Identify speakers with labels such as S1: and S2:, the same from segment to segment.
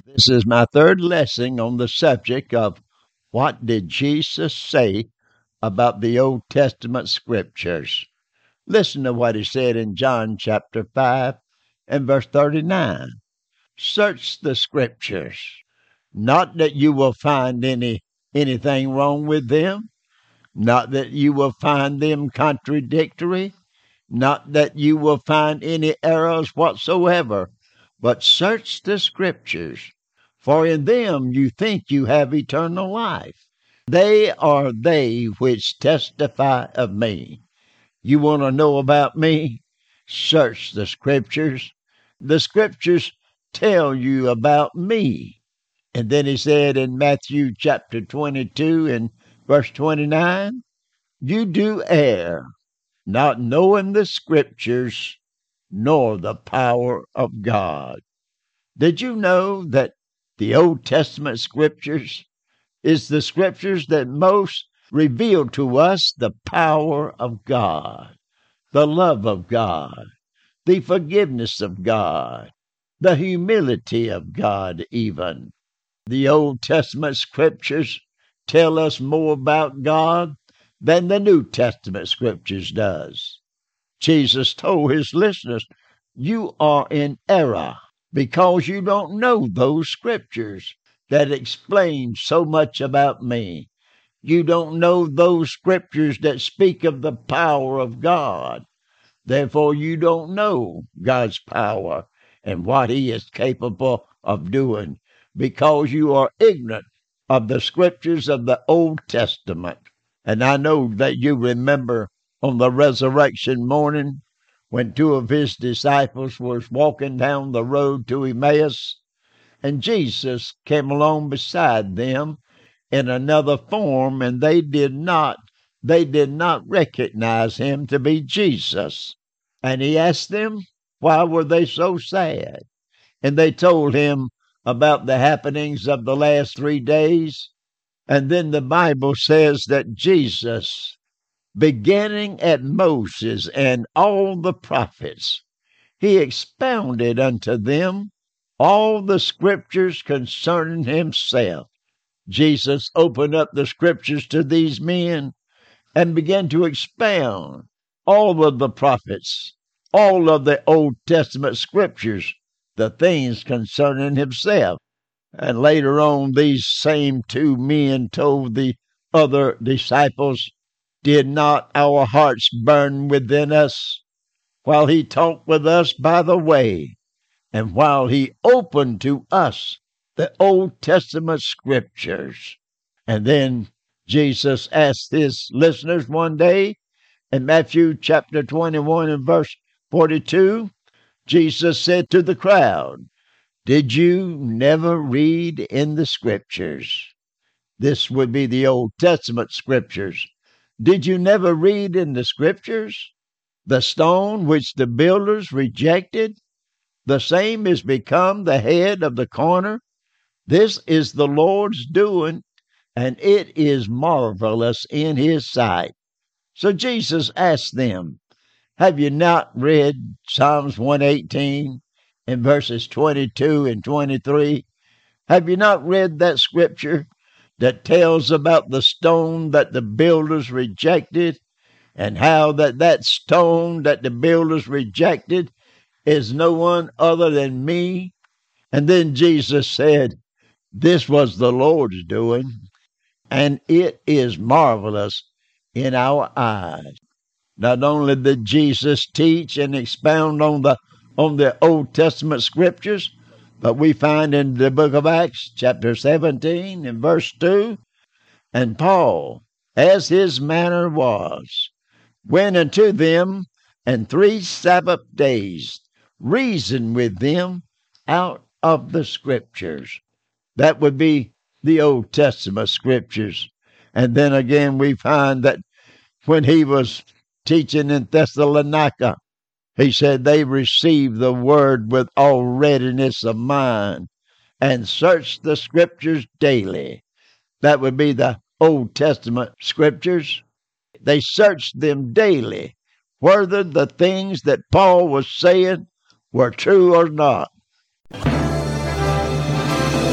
S1: This is my third lesson on the subject of what did Jesus say about the Old Testament scriptures. Listen to what he said in John chapter 5 and verse 39. Search the scriptures, not that you will find anything wrong with them, not that you will find them contradictory, not that you will find any errors whatsoever, but search the scriptures, for in them you think you have eternal life. They are they which testify of me. You want to know about me? Search the scriptures. The scriptures tell you about me. And then he said in Matthew chapter 22 and verse 29, you do err, not knowing the scriptures nor the power of God. Did you know that the Old Testament scriptures is the scriptures that most reveal to us the power of God, the love of God, the forgiveness of God, the humility of God even? The Old Testament scriptures tell us more about God than the New Testament scriptures does. Jesus told his listeners, you are in error because you don't know those scriptures that explain so much about me. You don't know those scriptures that speak of the power of God. Therefore, you don't know God's power and what he is capable of doing because you are ignorant of the scriptures of the Old Testament. And I know that you remember on the resurrection morning when two of his disciples was walking down the road to Emmaus, and Jesus came along beside them in another form, and they did not recognize him to be Jesus. And he asked them, why were they so sad? And they told him about the happenings of the last 3 days. And then the Bible says that Jesus, beginning at Moses and all the prophets, he expounded unto them all the scriptures concerning himself. Jesus opened up the scriptures to these men and began to expound all of the prophets, all of the Old Testament scriptures, the things concerning himself. And later on, these same two men told the other disciples, did not our hearts burn within us while he talked with us by the way, and while he opened to us the Old Testament scriptures? And then Jesus asked his listeners one day in Matthew chapter 21 and verse 42, Jesus said to the crowd, did you never read in the scriptures? This would be the Old Testament scriptures. Did you never read in the scriptures? The stone which the builders rejected, the same is become the head of the corner. This is the Lord's doing, and it is marvelous in his sight. So Jesus asked them, have you not read Psalms 118 in verses 22 and 23? Have you not read that scripture that tells about the stone that the builders rejected, and how that stone that the builders rejected is no one other than me? And then Jesus said, this was the Lord's doing, and it is marvelous in our eyes. Not only did Jesus teach and expound on the Old Testament scriptures, but we find in the book of Acts, chapter 17 and verse 2, and Paul, as his manner was, went unto them, and 3 Sabbath days reasoned with them out of the scriptures. That would be the Old Testament scriptures. And then again we find that when he was teaching in Thessalonica, he said they received the word with all readiness of mind and searched the scriptures daily. That would be the Old Testament scriptures. They searched them daily, whether the things that Paul was saying were true or not.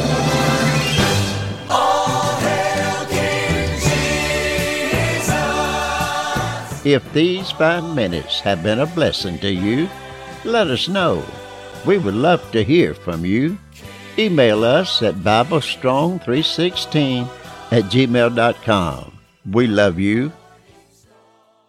S1: If these 5 minutes have been a blessing to you, let us know. We would love to hear from you. Email us at BibleStrong316@gmail.com. We love you.